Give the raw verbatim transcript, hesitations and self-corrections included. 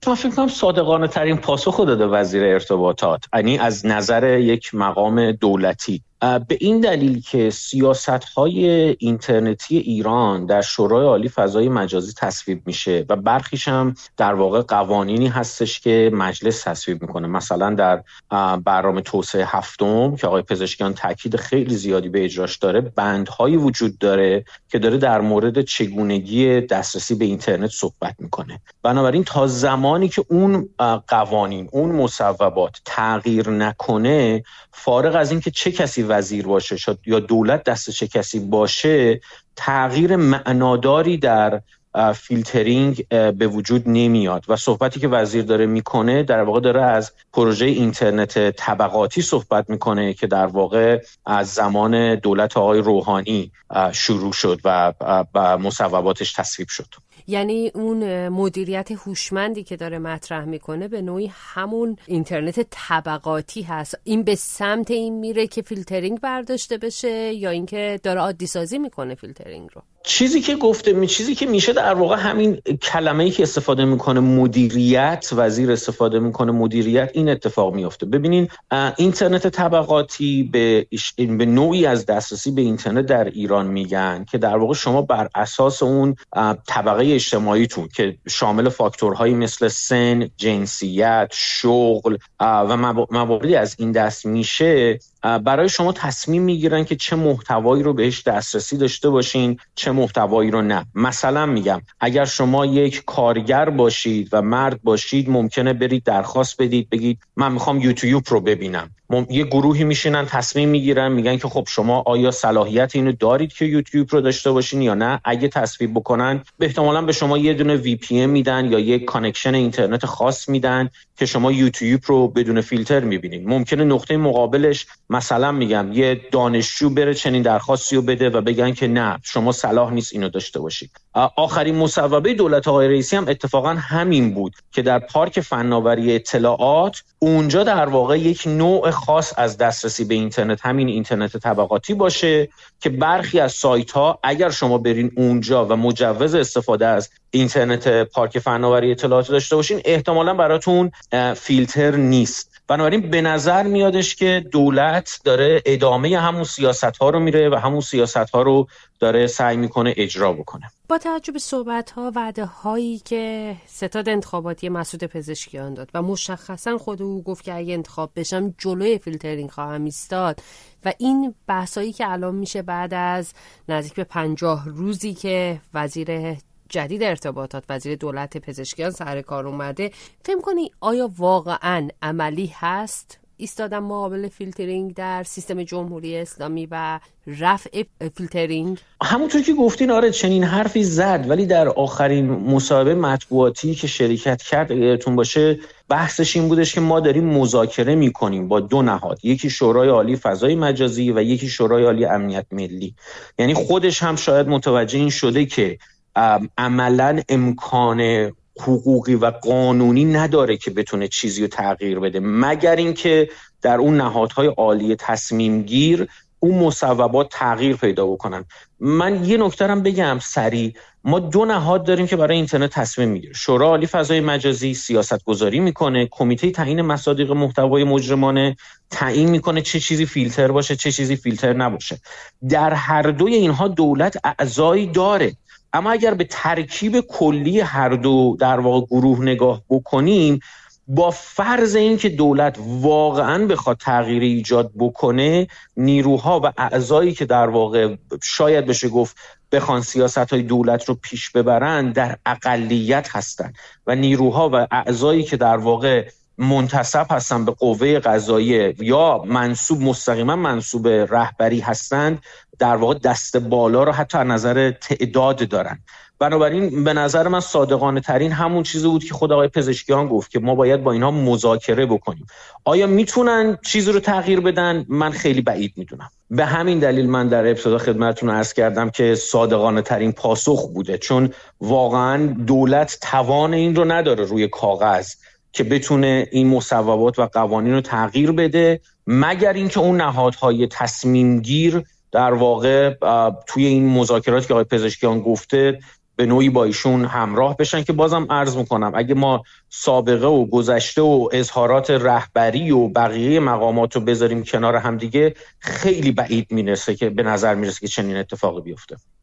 من فکر کنم صادقانه ترین پاسخ داده وزیر ارتباطات، یعنی از نظر یک مقام دولتی، به این دلیل که سیاست‌های اینترنتی ایران در شورای عالی فضای مجازی تصویب میشه و برخیش هم در واقع قوانینی هستش که مجلس تصویب میکنه. مثلا در برنامه توسعه هفتم که آقای پزشکیان تاکید خیلی زیادی به اجراش داره، بندهایی وجود داره که داره در مورد چگونگی دسترسی به اینترنت صحبت میکنه. بنابراین تا زمانی که اون قوانین، اون مصوبات تغییر نکنه، فارغ از این که چه کسی وزیر باشه یا دولت دست چه کسی باشه، تغییر معناداری در فیلترینگ به وجود نمیاد. و صحبتی که وزیر داره میکنه در واقع داره از پروژه اینترنت طبقاتی صحبت میکنه که در واقع از زمان دولت آقای روحانی شروع شد و مصوباتش تصویب شد. یعنی اون مدیریت هوشمندی که داره مطرح میکنه به نوعی همون اینترنت طبقاتی هست. این به سمت این میره که فیلترینگ برداشته بشه یا اینکه داره عادی سازی میکنه فیلترینگ رو؟ چیزی که گفته می چیزی که میشه در واقع همین کلمه‌ای که استفاده میکنه مدیریت، وزیر استفاده میکنه مدیریت، این اتفاق میفته. ببینین اینترنت طبقاتی به به نوعی از دسترسی به اینترنت در ایران میگن که در واقع شما بر اساس اون طبقه اجتماعیتون که شامل فاکتورهایی مثل سن، جنسیت، شغل و مواردی از این دست میشه، برای شما تصمیم میگیرن که چه محتوایی رو بهش دسترسی داشته باشین، چه محتوایی رو نه. مثلا میگم اگر شما یک کارگر باشید و مرد باشید، ممکنه برید درخواست بدید بگید من میخوام یوتیوب رو ببینم. یه گروهی میشینن تصمیم میگیرن میگن که خب شما آیا صلاحیت اینو دارید که یوتیوب رو داشته باشین یا نه. اگه تصویب بکنن به احتمالاً به شما یه دونه وی پی ان میدن یا یک کانکشن اینترنت خاص میدن که شما یوتیوب رو بدون فیلتر میبینید. ممکنه نقطه مقابلش مثلا میگم یه دانشجو بره چنین درخواستی رو بده و بگن که نه شما صلاح نیست اینو داشته باشید. آخرین مصوبه دولت آقای رئیسی هم اتفاقا همین بود که در پارک فناوری اطلاعات اونجا در واقع یک نوع خاص از دسترسی به اینترنت، همین اینترنت طبقاتی باشه که برخی از سایت ها اگر شما برین اونجا و مجوز استفاده از اینترنت پارک فناوری اطلاعات داشته باشین، احتمالاً براتون فیلتر نیست. بنابراین به نظر میادش که دولت داره ادامه همون سیاست‌ها رو میره و همون سیاست‌ها رو داره سعی میکنه اجرا بکنه. با توجه به صحبت‌ها، وعده‌هایی که ستاد انتخاباتی مسعود پزشکیان داد و مشخصاً خود او گفت که اگه انتخاب بشم جلوی فیلترینگ خواهم ایستاد و این بحثایی که الان میشه بعد از نزدیک به پنجاه روزی که وزیر جدید ارتباطات، وزیر دولت پزشکیان سر کار اومده، فهم کنی آیا واقعاً عملی هست ایستادن مقابل فیلترینگ در سیستم جمهوری اسلامی و رفع فیلترینگ؟ همونطور که گفتین آره چنین حرفی زد، ولی در آخرین مصاحبه مطبوعاتی که شرکت کرد یادتون باشه بحثش این بودش که ما داریم مذاکره میکنیم با دو نهاد، یکی شورای عالی فضای مجازی و یکی شورای عالی امنیت ملی. یعنی خودش هم شاید متوجه این شده که عملاً امکان حقوقی و قانونی نداره که بتونه چیزی رو تغییر بده، مگر اینکه در اون نهادهای عالی تصمیم گیر اون مصوبات تغییر پیدا بکنن. من یه نکته هم بگم سریع، ما دو نهاد داریم که برای اینترنت تصمیم میگیره. شورای عالی فضای مجازی سیاست گذاری میکنه، کمیته تعیین مصادیق محتوای مجرمانه تعیین میکنه چه چیزی فیلتر باشه چه چیزی فیلتر نباشه. در هر دوی اینها دولت اعضایی داره، اما اگر به ترکیب کلی هر دو در واقع گروه نگاه بکنیم، با فرض این که دولت واقعاً بخواد تغییری ایجاد بکنه، نیروها و اعضایی که در واقع شاید بشه گفت بخوان سیاست‌های دولت رو پیش ببرن در اقلیت هستن و نیروها و اعضایی که در واقع منتسب هستن به قوه قضاییه یا منسوب مستقیما منسوب رهبری هستند در واقع دست بالا رو حتی از نظر تعداد دارن. بنابراین به نظر من صادقانه ترین همون چیزی بود که خود آقای پزشکیان گفت که ما باید با اینها مذاکره بکنیم. آیا میتونن چیزی رو تغییر بدن؟ من خیلی بعید میدونم. به همین دلیل من در ابتدا خدمتتون عرض کردم که صادقانه ترین پاسخ بوده، چون واقعا دولت توان این رو نداره روی کاغذ که بتونه این مصوبات و قوانین رو تغییر بده، مگر اینکه اون نهادهای تصمیم گیر در واقع توی این مذاکراتی که آقای پزشکیان گفته به نوعی با ایشون همراه بشن که بازم عرض میکنم اگه ما سابقه و گذشته و اظهارات رهبری و بقیه مقامات رو بذاریم کنار هم دیگه خیلی بعید میرسه که به نظر میرسه که چنین اتفاقی بیفته.